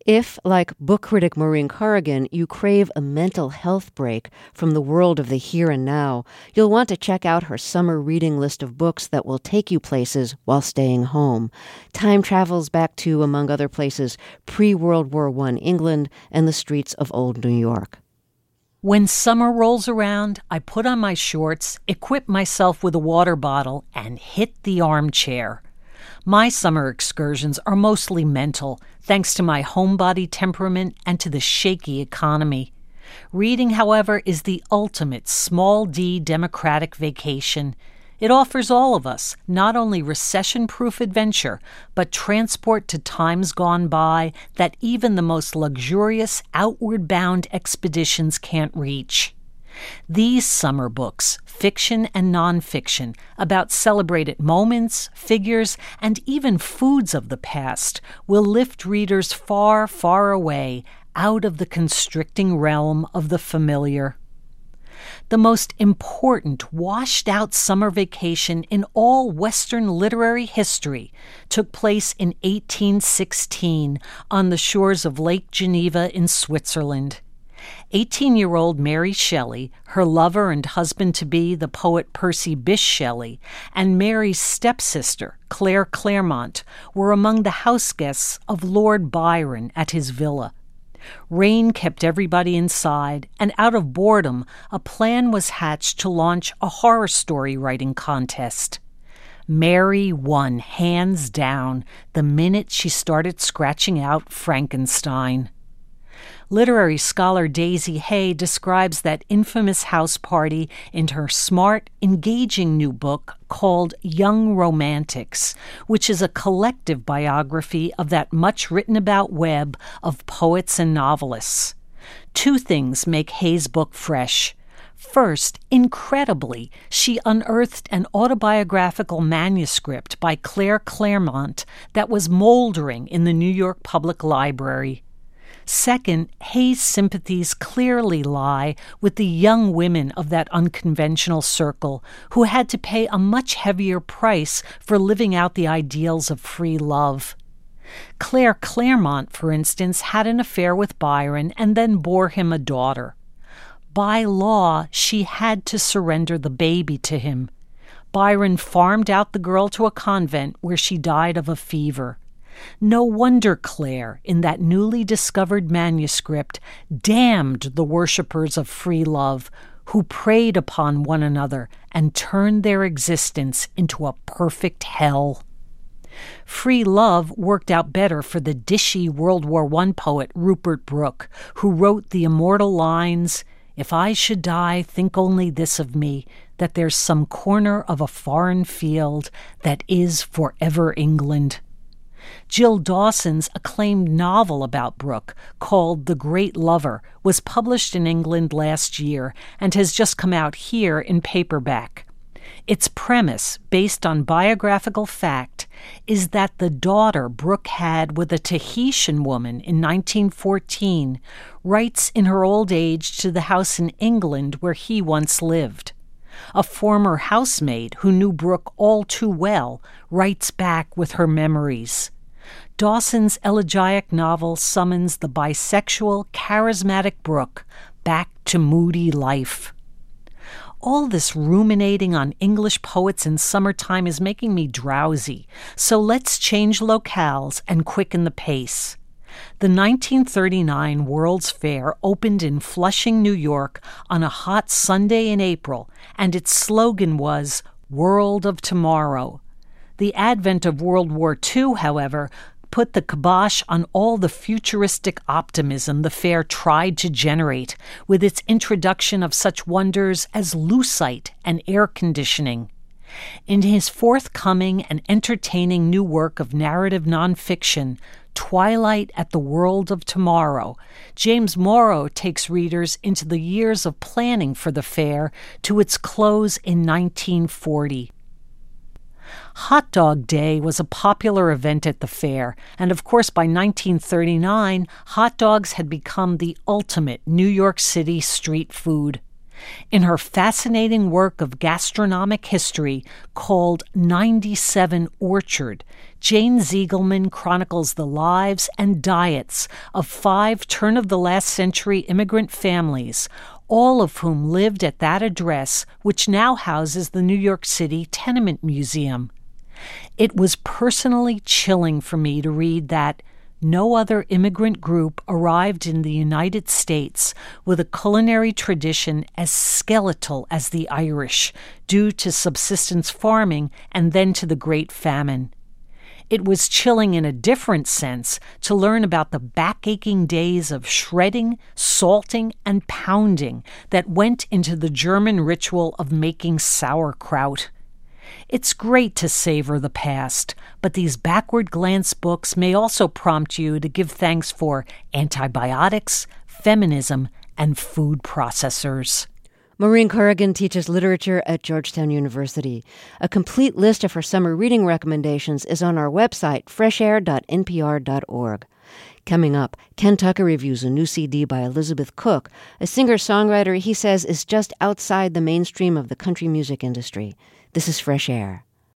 If, like book critic Maureen Corrigan, you crave a mental health break from the world of the here and now, you'll want to check out her summer reading list of books that will take you places while staying home. Time travels back to, among other places, pre-World War I England and the streets of old New York. When summer rolls around, I put on my shorts, equip myself with a water bottle, and hit the armchair. My summer excursions are mostly mental, thanks to my homebody temperament and to the shaky economy. Reading, however, is the ultimate small d democratic vacation. It offers all of us not only recession-proof adventure, but transport to times gone by that even the most luxurious outward-bound expeditions can't reach. These summer books, fiction and nonfiction, about celebrated moments, figures, and even foods of the past, will lift readers far, far away, out of the constricting realm of the familiar. The most important washed-out summer vacation in all Western literary history took place in 1816 on the shores of Lake Geneva in Switzerland. 18-year-old Mary Shelley, her lover and husband-to-be, the poet Percy Bysshe Shelley, and Mary's stepsister, Claire Clairmont, were among the house guests of Lord Byron at his villa. Rain kept everybody inside, and out of boredom, a plan was hatched to launch a horror story writing contest. Mary won hands down the minute she started scratching out Frankenstein. Literary scholar Daisy Hay describes that infamous house party in her smart, engaging new book called Young Romantics, which is a collective biography of that much-written-about web of poets and novelists. Two things make Hay's book fresh. First, incredibly, she unearthed an autobiographical manuscript by Claire Clairmont that was moldering in the New York Public Library. Second, Hay's sympathies clearly lie with the young women of that unconventional circle who had to pay a much heavier price for living out the ideals of free love. Claire Clairmont, for instance, had an affair with Byron and then bore him a daughter. By law, she had to surrender the baby to him. Byron farmed out the girl to a convent where she died of a fever. No wonder Claire, in that newly discovered manuscript, damned the worshippers of free love, who preyed upon one another and turned their existence into a perfect hell. Free love worked out better for the dishy World War I poet Rupert Brooke, who wrote the immortal lines, "If I should die, think only this of me, that there's some corner of a foreign field that is forever England." Jill Dawson's acclaimed novel about Brooke, called The Great Lover, was published in England last year and has just come out here in paperback. Its premise, based on biographical fact, is that the daughter Brooke had with a Tahitian woman in 1914 writes in her old age to the house in England where he once lived. A former housemaid who knew Brooke all too well writes back with her memories. Dawson's elegiac novel summons the bisexual, charismatic Brooke back to moody life. All this ruminating on English poets in summertime is making me drowsy, so let's change locales and quicken the pace. The 1939 World's Fair opened in Flushing, New York on a hot Sunday in April, and its slogan was, "World of Tomorrow." The advent of World War II, however, put the kibosh on all the futuristic optimism the fair tried to generate with its introduction of such wonders as lucite and air conditioning. In his forthcoming and entertaining new work of narrative nonfiction, Twilight at the World of Tomorrow, James Morrow takes readers into the years of planning for the fair to its close in 1940. Hot Dog Day was a popular event at the fair, and of course by 1939, hot dogs had become the ultimate New York City street food. In her fascinating work of gastronomic history called 97 Orchard, Jane Ziegelman chronicles the lives and diets of 5 turn-of-the-last-century immigrant families, all of whom lived at that address, which now houses the New York City Tenement Museum. It was personally chilling for me to read that no other immigrant group arrived in the United States with a culinary tradition as skeletal as the Irish, due to subsistence farming and then to the Great Famine. It was chilling in a different sense to learn about the back-aching days of shredding, salting, and pounding that went into the German ritual of making sauerkraut. It's great to savor the past, but these backward-glance books may also prompt you to give thanks for antibiotics, feminism, and food processors. Maureen Corrigan teaches literature at Georgetown University. A complete list of her summer reading recommendations is on our website, freshair.npr.org. Coming up, Ken Tucker reviews a new CD by Elizabeth Cook, a singer-songwriter he says is just outside the mainstream of the country music industry. This is Fresh Air.